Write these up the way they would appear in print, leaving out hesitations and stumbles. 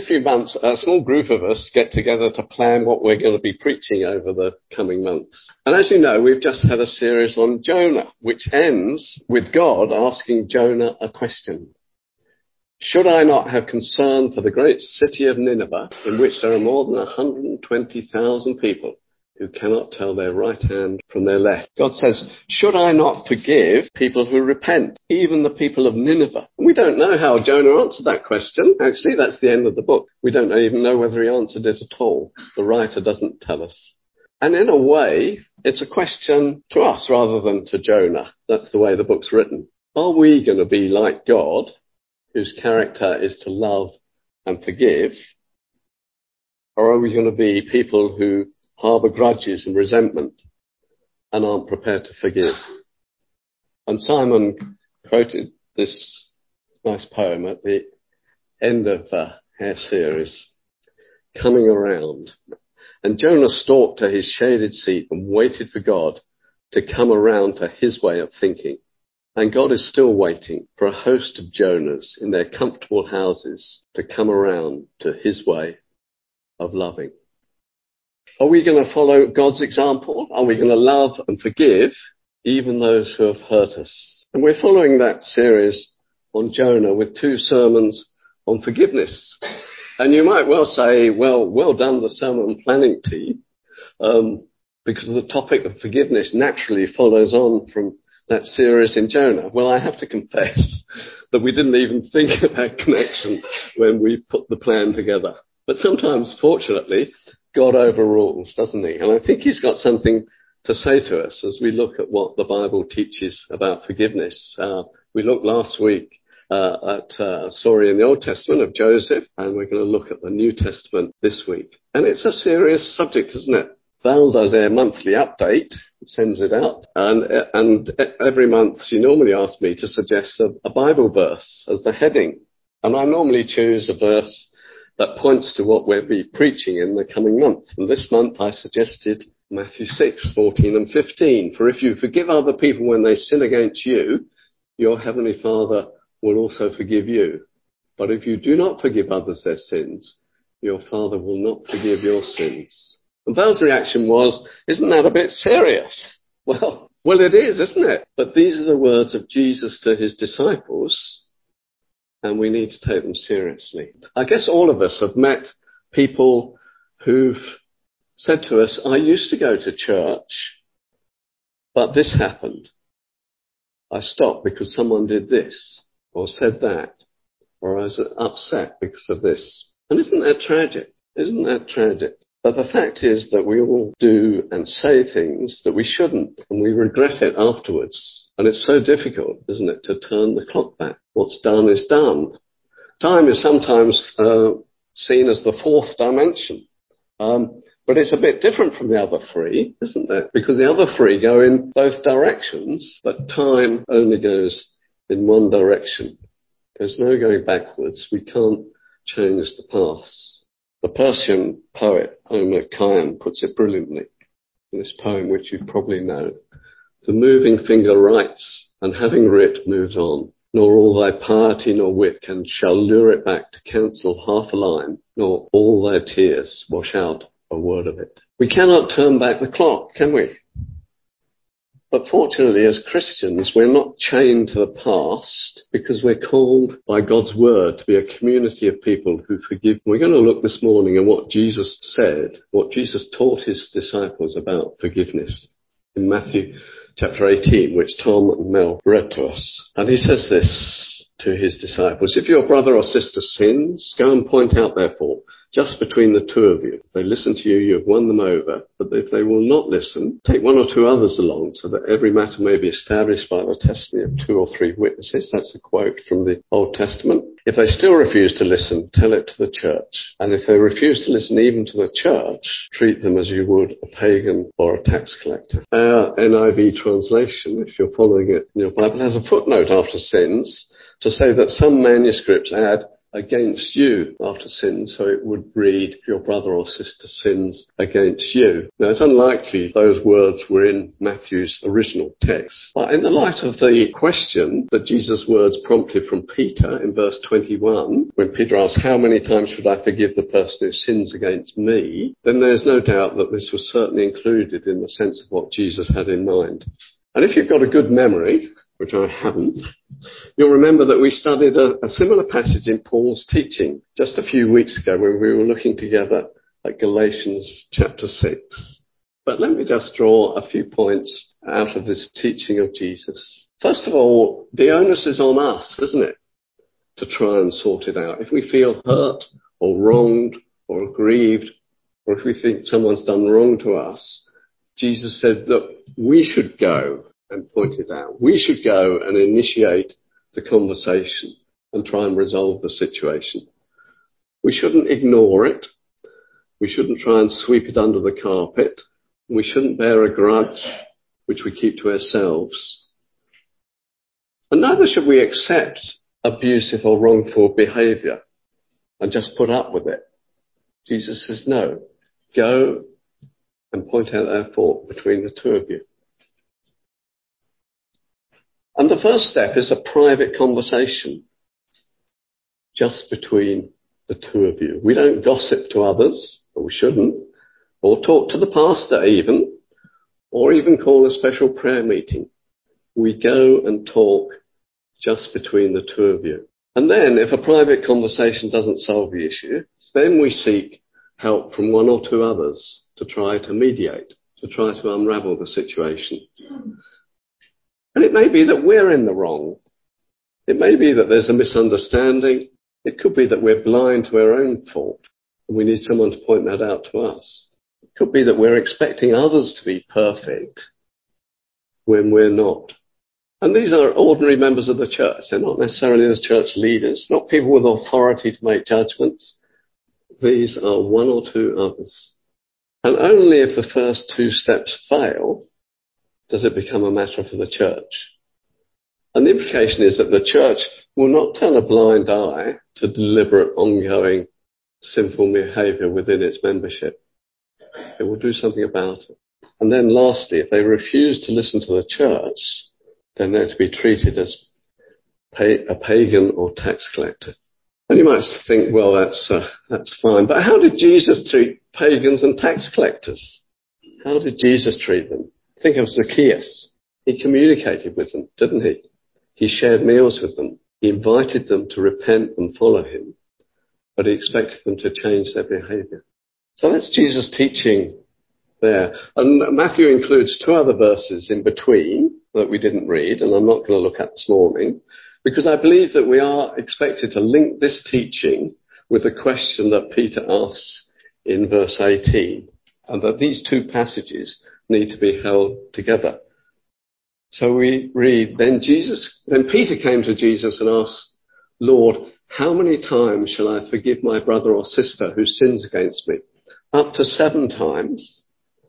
few months, a small group of us get together to plan what we're going to be preaching over the coming months. And as you know, we've just had a series on Jonah, which ends with God asking Jonah a question. Should I not have concern for the great city of Nineveh, in which there are more than 120,000 people who cannot tell their right hand from their left? God says, should I not forgive people who repent, even the people of Nineveh? And we don't know how Jonah answered that question. Actually, that's the end of the book. We don't even know whether he answered it at all. The writer doesn't tell us. And in a way, it's a question to us rather than to Jonah. That's the way the book's written. Are we going to be like God, whose character is to love and forgive? Or are we going to be people who harbour grudges and resentment and aren't prepared to forgive? And Simon quoted this nice poem at the end of our series, Coming Around. And Jonah stalked to his shaded seat and waited for God to come around to his way of thinking. And God is still waiting for a host of Jonahs in their comfortable houses to come around to his way of loving. Are we going to follow God's example? Are we going to love and forgive even those who have hurt us? And we're following that series on Jonah with 2 sermons on forgiveness. And you might well say, well done the sermon planning team, because the topic of forgiveness naturally follows on from that series in Jonah. Well, I have to confess that we didn't even think of that connection when we put the plan together. But sometimes, fortunately, God overrules, doesn't he? And I think he's got something to say to us as we look at what the Bible teaches about forgiveness. We looked last week at a story in the Old Testament of Joseph, and we're going to look at the New Testament this week. And it's a serious subject, isn't it? Val does a monthly update, sends it out, and every month she normally asks me to suggest a Bible verse as the heading. And I normally choose a verse that points to what we'll be preaching in the coming month. And this month I suggested Matthew 6:14 and 15. For if you forgive other people when they sin against you, your heavenly Father will also forgive you. But if you do not forgive others their sins, your Father will not forgive your sins. And Val's reaction was, isn't that a bit serious? Well, it is, isn't it? But these are the words of Jesus to his disciples, and we need to take them seriously. I guess all of us have met people who've said to us, I used to go to church, but this happened. I stopped because someone did this, or said that, or I was upset because of this. And isn't that tragic? Isn't that tragic? But the fact is that we all do and say things that we shouldn't, and we regret it afterwards. And it's so difficult, isn't it, to turn the clock back. What's done is done. Time is sometimes seen as the 4th dimension. But it's a bit different from the other 3, isn't it? Because the other 3 go in both directions, but time only goes in one direction. There's no going backwards. We can't change the past. The Persian poet Omar Khayyam puts it brilliantly in this poem, which you probably know. The moving finger writes, and having writ moves on. Nor all thy piety nor wit shall lure it back to cancel half a line, nor all thy tears wash out a word of it. We cannot turn back the clock, can we? But fortunately, as Christians, we're not chained to the past because we're called by God's word to be a community of people who forgive. We're going to look this morning at what Jesus said, what Jesus taught his disciples about forgiveness in Matthew chapter 18, which Tom and Mel read to us. And he says this to his disciples: if your brother or sister sins, go and point out therefore, just between the 2 of you. If they listen to you, you have won them over. But if they will not listen, take 1 or 2 others along, so that every matter may be established by the testimony of 2 or 3 witnesses. That's a quote from the Old Testament. If they still refuse to listen, tell it to the church. And if they refuse to listen even to the church, treat them as you would a pagan or a tax collector. Our NIV translation, if you're following it in your Bible, has a footnote after sins to say that some manuscripts add against you after sin, so it would read, if your brother or sister sins against you. Now, it's unlikely those words were in Matthew's original text, but in the light of the question that Jesus' words prompted from Peter in verse 21, when Peter asked, how many times should I forgive the person who sins against me, then there's no doubt that this was certainly included in the sense of what Jesus had in mind. And if you've got a good memory, which I haven't, you'll remember that we studied a similar passage in Paul's teaching just a few weeks ago when we were looking together at Galatians chapter 6. But let me just draw a few points out of this teaching of Jesus. First of all, the onus is on us, isn't it, to try and sort it out. If we feel hurt or wronged or aggrieved, or if we think someone's done wrong to us, Jesus said that we should go and point it out. We should go and initiate the conversation and try and resolve the situation. We shouldn't ignore it. We shouldn't try and sweep it under the carpet. We shouldn't bear a grudge which we keep to ourselves. And neither should we accept abusive or wrongful behaviour and just put up with it. Jesus says, no, go and point out our fault between the two of you. And the first step is a private conversation just between the two of you. We don't gossip to others, or we shouldn't, or talk to the pastor even, or even call a special prayer meeting. We go and talk just between the two of you. And then if a private conversation doesn't solve the issue, then we seek help from one or two others to try to mediate, to try to unravel the situation. And it may be that we're in the wrong. It may be that there's a misunderstanding. It could be that we're blind to our own fault and we need someone to point that out to us. It could be that we're expecting others to be perfect when we're not. And these are ordinary members of the church. They're not necessarily the church leaders, not people with authority to make judgments. These are one or two others. And only if the first two steps fail does it become a matter for the church. And the implication is that the church will not turn a blind eye to deliberate, ongoing, sinful behaviour within its membership. It will do something about it. And then lastly, if they refuse to listen to the church, then they're to be treated as a pagan or tax collector. And you might think, well, that's fine. But how did Jesus treat pagans and tax collectors? How did Jesus treat them? Think of Zacchaeus. He communicated with them, didn't he? He shared meals with them. He invited them to repent and follow him, but he expected them to change their behaviour. So that's Jesus' teaching there. And Matthew includes two other verses in between that we didn't read, and I'm not going to look at this morning, because I believe that we are expected to link this teaching with the question that Peter asks in verse 18, and that these two passages need to be held together. So we read, Then Peter came to Jesus and asked, Lord, how many times shall I forgive my brother or sister who sins against me? Up to 7 times?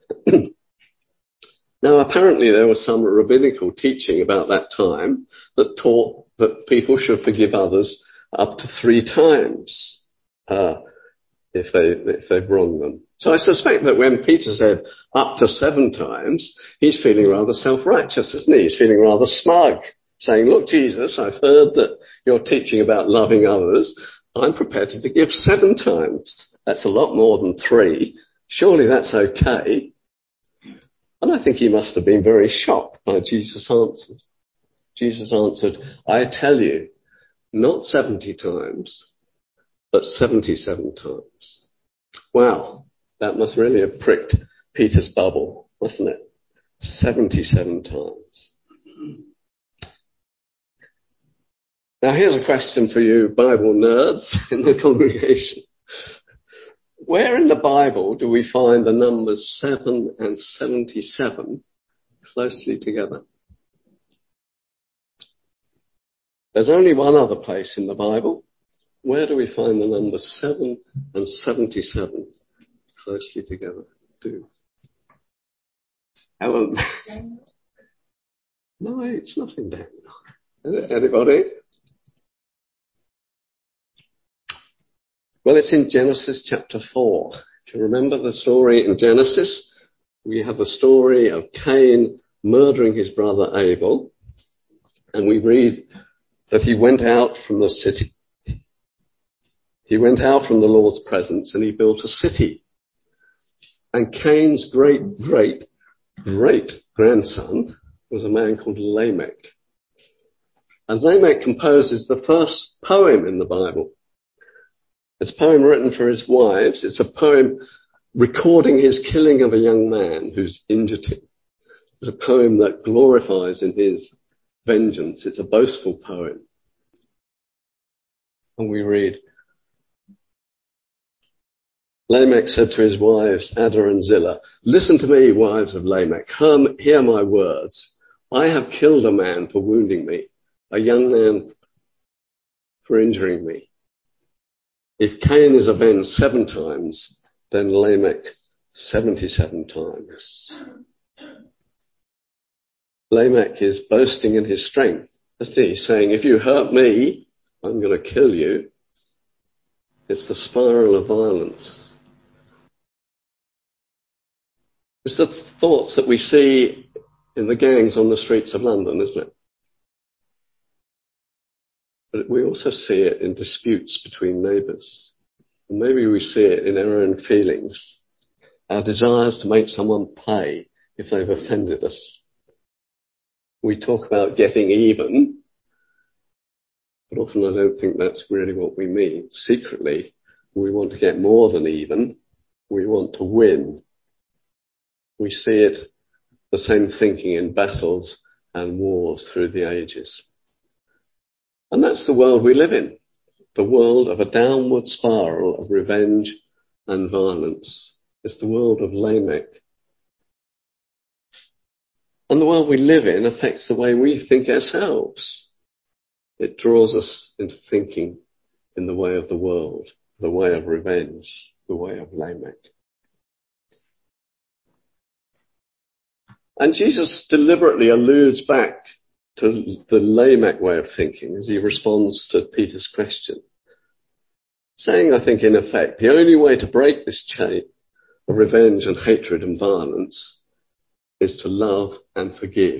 Now, apparently there was some rabbinical teaching about that time that taught that people should forgive others up to 3 times if they've wronged them. So I suspect that when Peter said up to 7 times, he's feeling rather self-righteous, isn't he? He's feeling rather smug, saying, look, Jesus, I've heard that you're teaching about loving others. I'm prepared to forgive 7 times. That's a lot more than 3. Surely that's okay. And I think he must have been very shocked by Jesus' answer. Jesus answered, I tell you, not 70 times, but 77 times. Wow, that must really have pricked Peter's bubble, mustn't it? 77 times. Now here's a question for you Bible nerds in the congregation. Where in the Bible do we find the numbers 7 and 77 closely together? There's only one other place in the Bible. Where do we find the numbers 7 and 77 closely together? Helen? No, it's nothing Daniel. Anybody? Well, it's in Genesis chapter 4. If you remember the story in Genesis, we have the story of Cain murdering his brother Abel. And we read that he went out from the city. He went out from the Lord's presence and he built a city. And Cain's great-great-great-grandson was a man called Lamech. And Lamech composes the first poem in the Bible. It's a poem written for his wives. It's a poem recording his killing of a young man who's injured him. It's a poem that glorifies in his vengeance. It's a boastful poem. And we read, Lamech said to his wives, Ada and Zillah, listen to me, wives of Lamech. Hear my words. I have killed a man for wounding me, a young man for injuring me. If Cain is avenged 7 times, then Lamech 77 times. Lamech is boasting in his strength. He's saying, if you hurt me, I'm going to kill you. It's the spiral of violence. It's the thoughts that we see in the gangs on the streets of London, isn't it? But we also see it in disputes between neighbours. And maybe we see it in our own feelings, our desires to make someone pay if they've offended us. We talk about getting even, but often I don't think that's really what we mean. Secretly, we want to get more than even. We want to win. We see it, the same thinking in battles and wars through the ages. And that's the world we live in, the world of a downward spiral of revenge and violence. It's the world of Lamech. And the world we live in affects the way we think ourselves. It draws us into thinking in the way of the world, the way of revenge, the way of Lamech. And Jesus deliberately alludes back to the Lamech way of thinking as he responds to Peter's question, saying, I think, in effect, the only way to break this chain of revenge and hatred and violence is to love and forgive,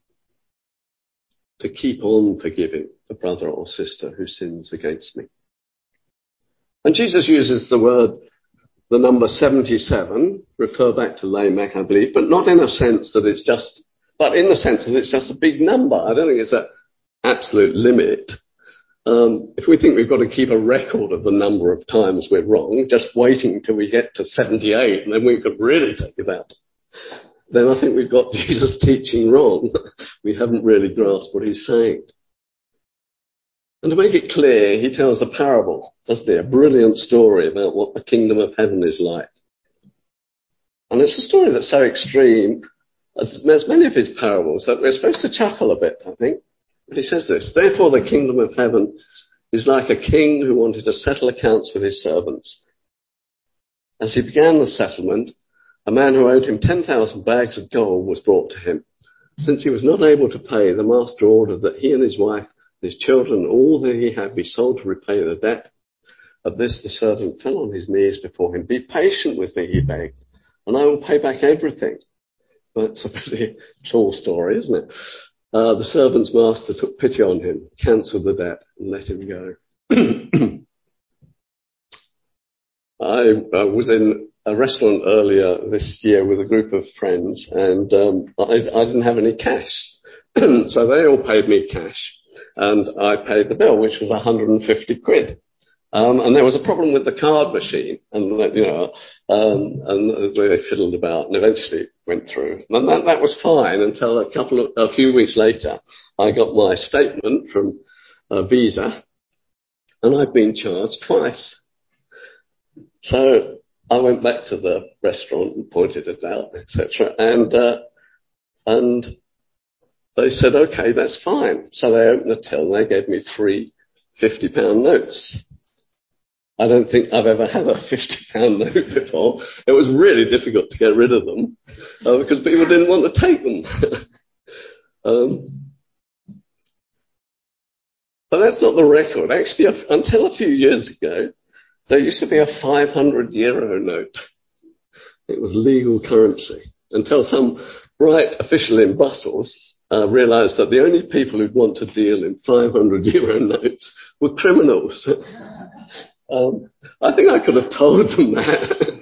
to keep on forgiving the brother or sister who sins against me. And Jesus uses the number 77, refer back to Lamech, I believe, but not in a sense that it's just, but in the sense that it's just a big number. I don't think it's an absolute limit. If we think we've got to keep a record of the number of times we're wrong, just waiting till we get to 78 and then we could really take it out, then I think we've got Jesus' teaching wrong. We haven't really grasped what he's saying. And to make it clear, he tells a parable, doesn't he? A brilliant story about what the kingdom of heaven is like. And it's a story that's so extreme, as many of his parables, that we're supposed to chuckle a bit, I think. But he says this, therefore the kingdom of heaven is like a king who wanted to settle accounts with his servants. As he began the settlement, a man who owed him 10,000 bags of gold was brought to him. Since he was not able to pay, the master ordered that he and his wife, his children, all that he had be sold to repay the debt. At this, the servant fell on his knees before him. Be patient with me, he begged, and I will pay back everything. Well, that's a pretty tall story, isn't it? The servant's master took pity on him, cancelled the debt, and let him go. I was in a restaurant earlier this year with a group of friends, and I didn't have any cash. So they all paid me cash, and I paid the bill, which was 150 quid. And there was a problem with the card machine, and and they fiddled about, and eventually it went through. And that was fine until a few weeks later, I got my statement from Visa, and I'd been charged twice. So I went back to the restaurant and pointed it out, etc. And they said, okay, that's fine. So they opened the till and they gave me 3 £50 notes. I don't think I've ever had a £50 note before. It was really difficult to get rid of them because people didn't want to take them. But that's not the record. Actually, until a few years ago, There used to be a 500 euro note. It was legal currency until some bright official in Brussels realised that the only people who'd want to deal in 500 euro notes were criminals. I think I could have told them that.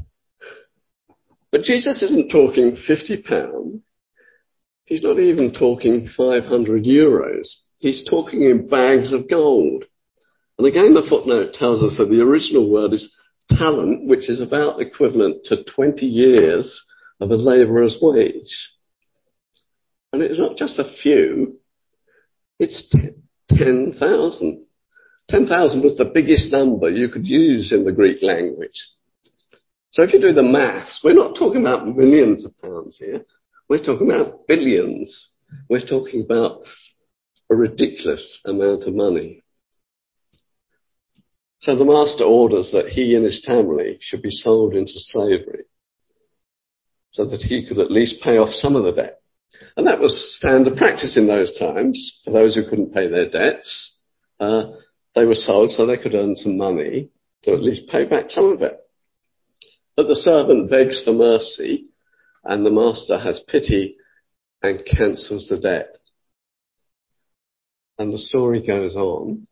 But Jesus isn't talking £50. He's not even talking 500 euros. He's talking in bags of gold. And again, the footnote tells us that the original word is talent, which is about equivalent to 20 years of a labourer's wage. And it's not just a few, it's 10,000. 10,000 was the biggest number you could use in the Greek language. So if you do the maths, we're not talking about millions of pounds here. We're talking about billions. We're talking about a ridiculous amount of money. So the master orders that he and his family should be sold into slavery so that he could at least pay off some of the debt. And that was standard practice in those times. For those who couldn't pay their debts, they were sold so they could earn some money to at least pay back some of it. But the servant begs for mercy, and the master has pity and cancels the debt. And the story goes on.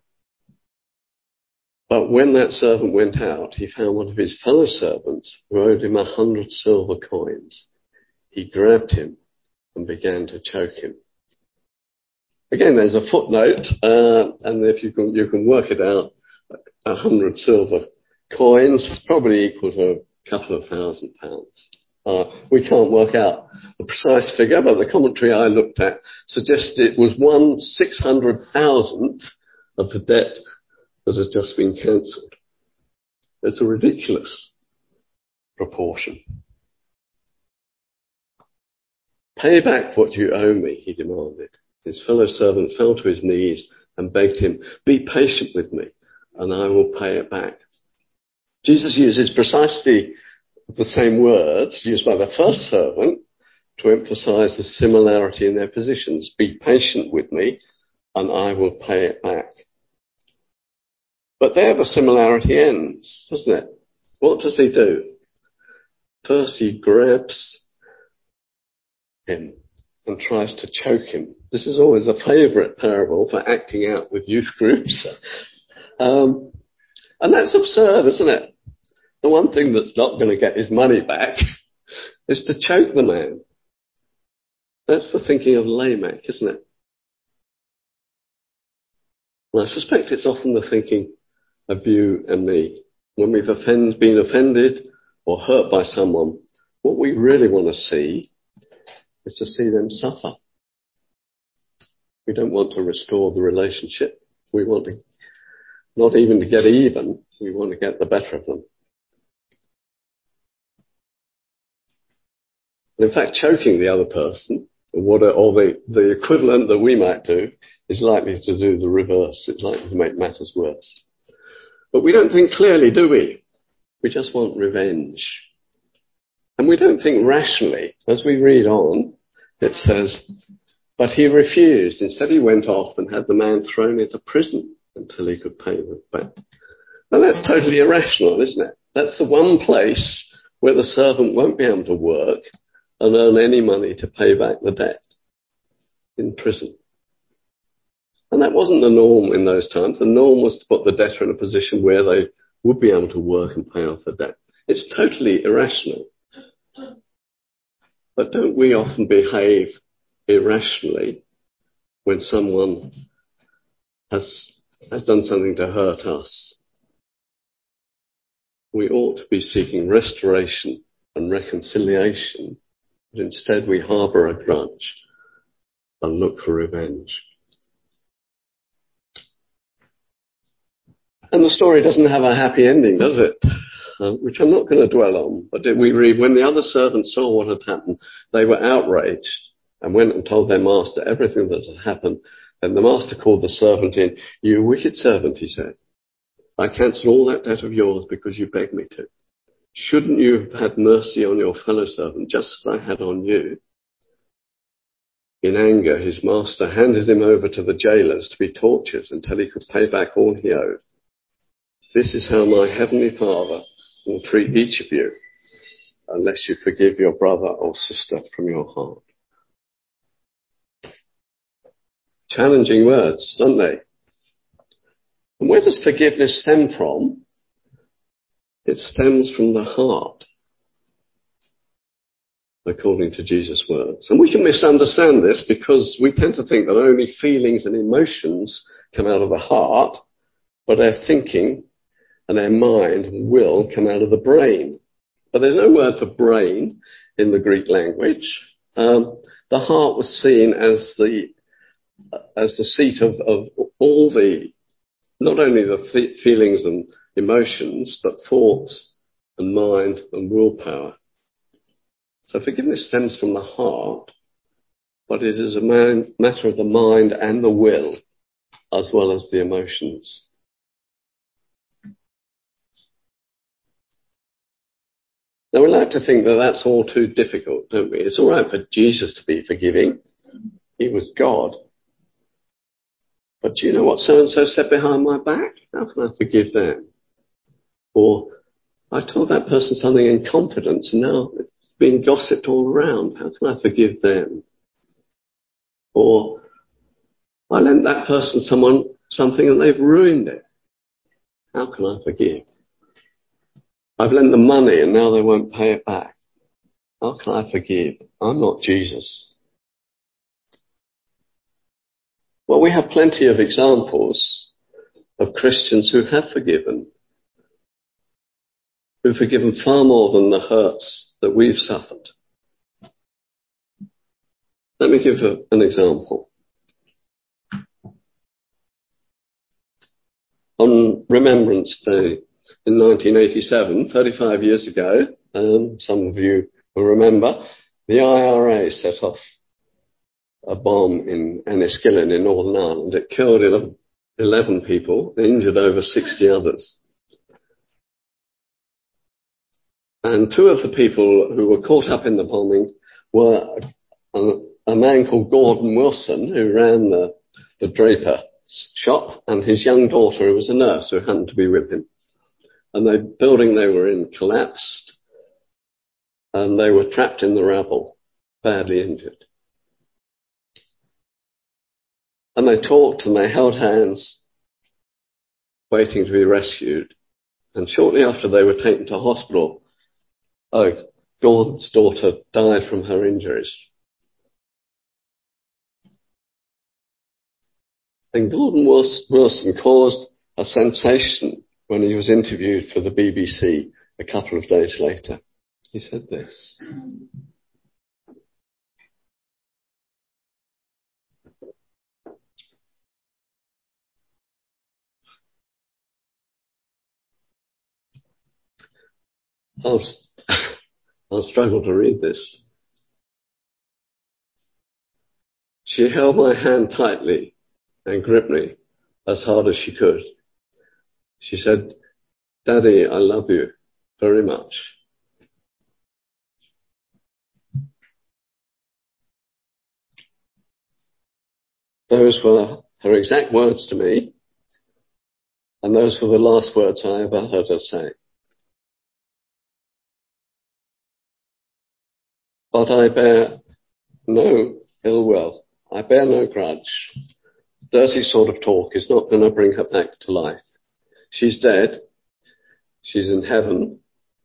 But when that servant went out, he found one of his fellow servants who owed him 100 silver coins. He grabbed him and began to choke him. Again, there's a footnote, and if you can work it out, 100 silver coins is probably equal to a couple of £1,000. We can't work out the precise figure, but the commentary I looked at suggested it was 1/600,000th of the debt that had just been cancelled. It's a ridiculous proportion. Pay back what you owe me, he demanded. His fellow servant fell to his knees and begged him, be patient with me, and I will pay it back. Jesus uses precisely the same words used by the first servant to emphasize the similarity in their positions. Be patient with me, and I will pay it back. But there the similarity ends, doesn't it? What does he do? First he grabs him and tries to choke him. This is always a favourite parable for acting out with youth groups. And that's absurd, isn't it? The one thing that's not going to get his money back is to choke the man. That's the thinking of Lamech, isn't it? And I suspect it's often the thinking of you and me. When we've been offended or hurt by someone, what we really want to see is to see them suffer. We don't want to restore the relationship. We want to, not even to get even, we want to get the better of them. And in fact, choking the other person, or the equivalent that we might do, is likely to do the reverse. It's likely to make matters worse. But we don't think clearly, do we? We just want revenge. And we don't think rationally. As we read on, it says, but he refused. Instead, he went off and had the man thrown into prison until he could pay them back. Now, that's totally irrational, isn't it? That's the one place where the servant won't be able to work and earn any money to pay back the debt, in prison. And that wasn't the norm in those times. The norm was to put the debtor in a position where they would be able to work and pay off the debt. It's totally irrational. But don't we often behave irrationally when someone has done something to hurt us? We ought to be seeking restoration and reconciliation, but instead we harbour a grudge and look for revenge. And the story doesn't have a happy ending, does it? Which I'm not going to dwell on. But we read, when the other servants saw what had happened, they were outraged and went and told their master everything that had happened. Then the master called the servant in. You wicked servant, he said. I cancelled all that debt of yours because you begged me to. Shouldn't you have had mercy on your fellow servant just as I had on you? In anger, his master handed him over to the jailers to be tortured until he could pay back all he owed. This is how my heavenly Father will treat each of you unless you forgive your brother or sister from your heart. Challenging words, aren't they? And where does forgiveness stem from? It stems from the heart, according to Jesus' words. And we can misunderstand this because we tend to think that only feelings and emotions come out of the heart, but our thinking and our mind and will come out of the brain. But there's no word for brain in the Greek language. The heart was seen as the seat of all the, not only the feelings and emotions, but thoughts and mind and willpower. So forgiveness stems from the heart, but it is a matter of the mind and the will, as well as the emotions. Now we like to think that that's all too difficult, don't we? It's all right for Jesus to be forgiving. He was God. But do you know what so-and-so said behind my back? How can I forgive them? Or, I told that person something in confidence and now it's being gossiped all around. How can I forgive them? Or, I lent that person something and they've ruined it. How can I forgive? I've lent them money and now they won't pay it back. How can I forgive? I'm not Jesus. Well, we have plenty of examples of Christians who have forgiven, who've forgiven far more than the hurts that we've suffered. Let me give an example. On Remembrance Day in 1987, 35 years ago, some of you will remember, the IRA set off a bomb in Enniskillen in Northern Ireland. It killed 11 people, injured over 60 others. And two of the people who were caught up in the bombing were a man called Gordon Wilson, who ran the Draper shop, and his young daughter, who was a nurse, who happened to be with him. And the building they were in collapsed, and they were trapped in the rubble, badly injured. And they talked and they held hands, waiting to be rescued. And shortly after they were taken to hospital, Gordon's daughter died from her injuries. And Gordon Wilson caused a sensation when he was interviewed for the BBC a couple of days later. He said this. I'll struggle to read this. She held my hand tightly and gripped me as hard as she could. She said, "Daddy, I love you very much." Those were her exact words to me, and those were the last words I ever heard her say. But I bear no ill will. I bear no grudge. Dirty sort of talk is not going to bring her back to life. She's dead. She's in heaven.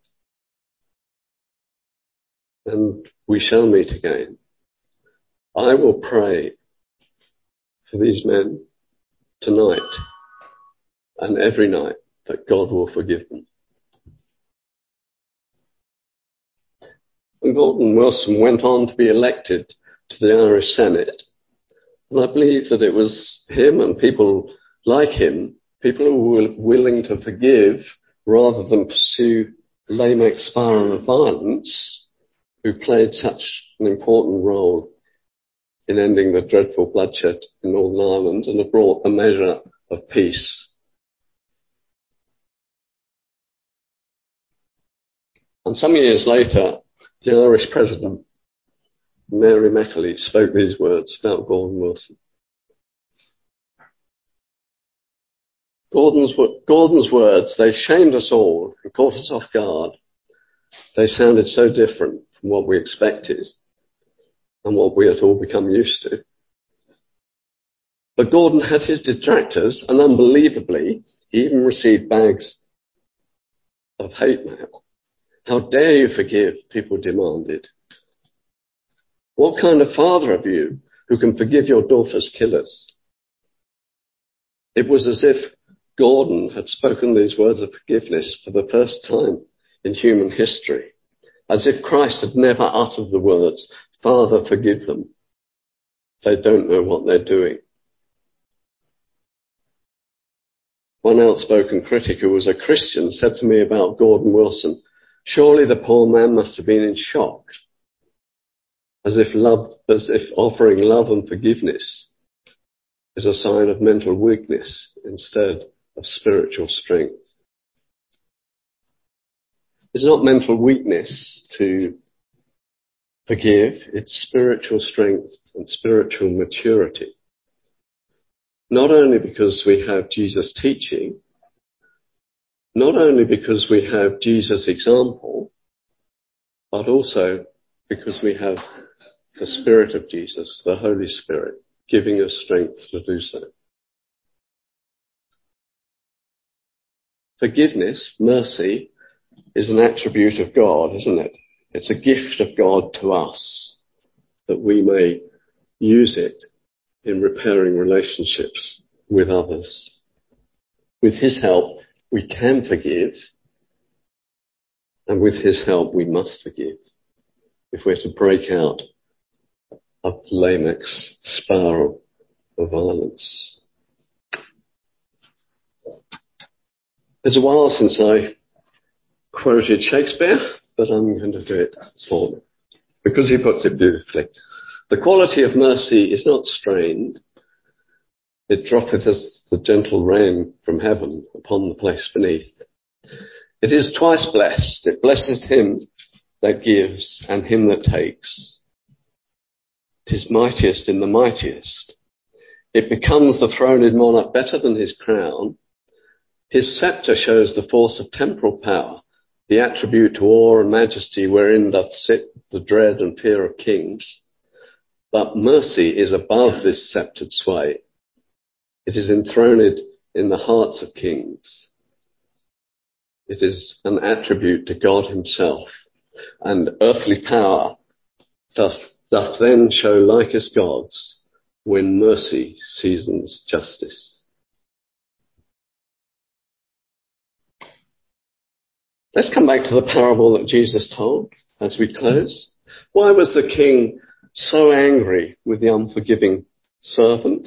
And we shall meet again. I will pray for these men tonight and every night that God will forgive them. And Gordon Wilson went on to be elected to the Irish Senate. And I believe that it was him and people like him, people who were willing to forgive rather than pursue lame spiral of violence, who played such an important role in ending the dreadful bloodshed in Northern Ireland and have brought a measure of peace. And some years later, the Irish President, Mary McAleese, spoke these words about Gordon Wilson. Gordon's words, they shamed us all and caught us off guard. They sounded so different from what we expected and what we had all become used to. But Gordon had his detractors, and unbelievably, he even received bags of hate mail. How dare you forgive, people demanded. What kind of father are you who can forgive your daughter's killers? It was as if Gordon had spoken these words of forgiveness for the first time in human history, as if Christ had never uttered the words, Father, forgive them. They don't know what they're doing. One outspoken critic who was a Christian said to me about Gordon Wilson, surely the poor man must have been in shock, as if offering love and forgiveness is a sign of mental weakness instead of spiritual strength. It's not mental weakness to forgive, it's spiritual strength and spiritual maturity. Not only because we have Jesus' teaching, not only because we have Jesus' example, but also because we have the Spirit of Jesus, the Holy Spirit, giving us strength to do so. Forgiveness, mercy, is an attribute of God, isn't it? It's a gift of God to us that we may use it in repairing relationships with others. With His help, we can forgive, and with His help, we must forgive if we're to break out of Lamech's spiral of violence. It's a while since I quoted Shakespeare, but I'm going to do it this morning because he puts it beautifully. The quality of mercy is not strained. It droppeth as the gentle rain from heaven upon the place beneath. It is twice blessed. It blesseth him that gives and him that takes. It is mightiest in the mightiest. It becomes the throned monarch better than his crown. His sceptre shows the force of temporal power, the attribute to awe and majesty wherein doth sit the dread and fear of kings. But mercy is above this sceptred sway. It is enthroned in the hearts of kings. It is an attribute to God himself, and earthly power doth then show like as God's when mercy seasons justice. Let's come back to the parable that Jesus told as we close. Why was the king so angry with the unforgiving servant?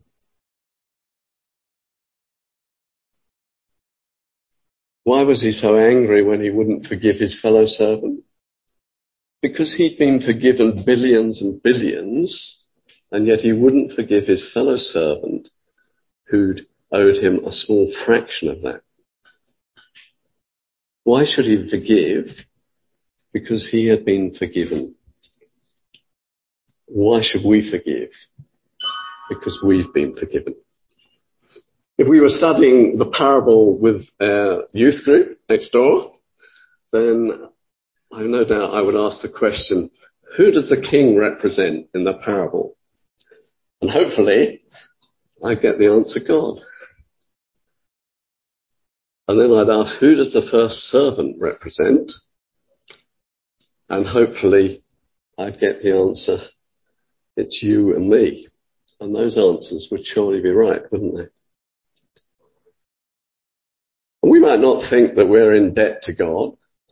Why was he so angry when he wouldn't forgive his fellow servant? Because he'd been forgiven billions and billions, and yet he wouldn't forgive his fellow servant who'd owed him a small fraction of that. Why should he forgive? Because he had been forgiven. Why should we forgive? Because we've been forgiven. If we were studying the parable with our youth group next door, then I have no doubt I would ask the question, who does the king represent in the parable? And hopefully I'd get the answer, God. And then I'd ask, who does the first servant represent? And hopefully I'd get the answer, it's you and me. And those answers would surely be right, wouldn't they? And we might not think that we're in debt to God.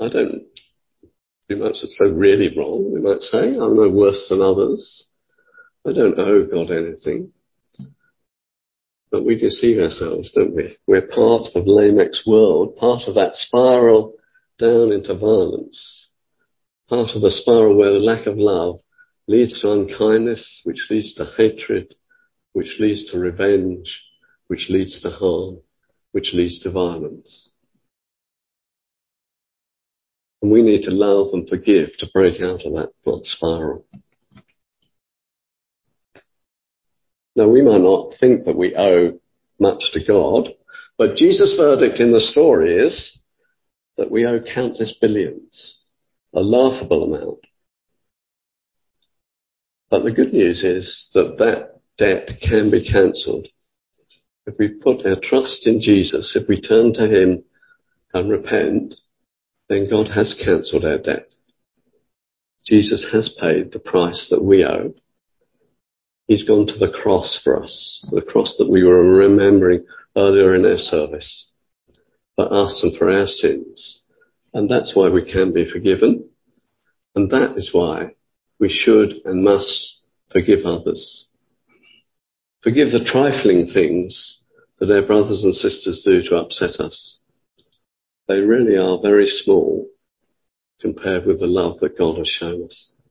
We might say really wrong. We might say, I'm no worse than others. I don't owe God anything. But we deceive ourselves, don't we? We're part of Lamech's world, part of that spiral down into violence, part of a spiral where the lack of love leads to unkindness, which leads to hatred, which leads to revenge, which leads to harm, which leads to violence. And we need to love and forgive to break out of that spiral. Now, we might not think that we owe much to God, But Jesus' verdict in the story is that we owe countless billions, a laughable amount. But the good news is that that debt can be cancelled. If we put our trust in Jesus, if we turn to him and repent, then God has cancelled our debt. Jesus has paid the price that we owe. He's gone to the cross for us, the cross that we were remembering earlier in our service, for us and for our sins. And that's why we can be forgiven. And that is why we should and must forgive others. Forgive the trifling things that our brothers and sisters do to upset us. They really are very small compared with the love that God has shown us.